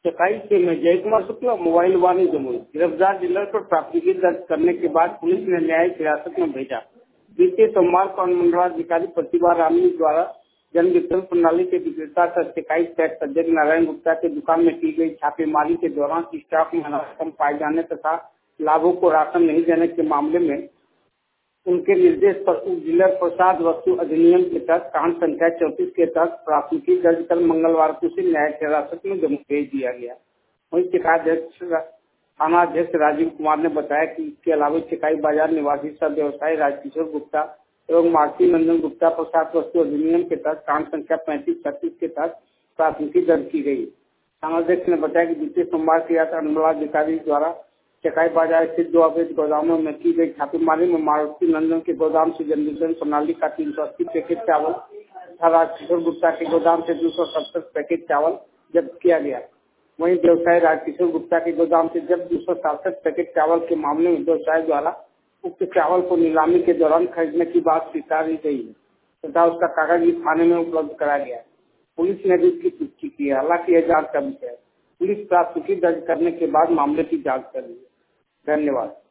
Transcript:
चकाई से में जय कुमार शुक्ला मोबाइल वाणी जमुई गिरफ्तार डीलर पर प्राथमिकी दर्ज करने के बाद पुलिस ने न्यायिक हिरासत में भेजा। बीते सोमवार को अनुमंडलाधिकारी प्रतिभा रामनी द्वारा जन वितरण प्रणाली के विक्रेता सह चकाई टैक्स अध्यक्ष नारायण गुप्ता के दुकान में की गई छापेमारी के दौरान स्टॉक में अनाज कम पाए जाने तथा लाभों को राशन नहीं देने के मामले में उनके निर्देश पर उप डीलर प्रसाद वस्तु अधिनियम के तहत कांड संख्या 34 के तहत प्राथमिकी दर्ज कर मंगलवार को उसे न्यायिक हिरासत में जम्मू भेज दिया गया। वहीं थाना अध्यक्ष राजीव कुमार ने बताया कि इसके अलावा चकाई बाजार निवासी सह व्यवसायी राजकिशोर गुप्ता एवं मालती नंदन गुप्ता प्रसाद वस्तु अधिनियम के तहत कांड संख्या 35-36 के तहत प्राथमिकी दर्ज की गई। थानाध्यक्ष ने बताया कि बीते सोमवार की रात अनुमंडलाधिकारी द्वारा चकाई बाजार स्थित 2 अवैध गोदामों में की गई छापेमारी में मारुति नंदन के गोदाम से जन वितरण प्रणाली का 380 पैकेट चावल तथा राजकिशोर गुप्ता के गोदाम से 270 पैकेट चावल जब्त किया गया। वहीं व्यवसायी राजकिशोर गुप्ता के गोदाम से जब 267 पैकेट चावल के मामले में व्यवसायी द्वारा उक्त चावल को नीलामी के दौरान खरीदने की बात स्वीकारी गई है तथा उसका कागज भी थाने में उपलब्ध कराया गया। पुलिस ने भी इसकी पुष्टि की है। हालांकि यह जांच का विषय है। पुलिस प्राथमिकी दर्ज करने के बाद मामले की जांच कर रही है। धन्यवाद।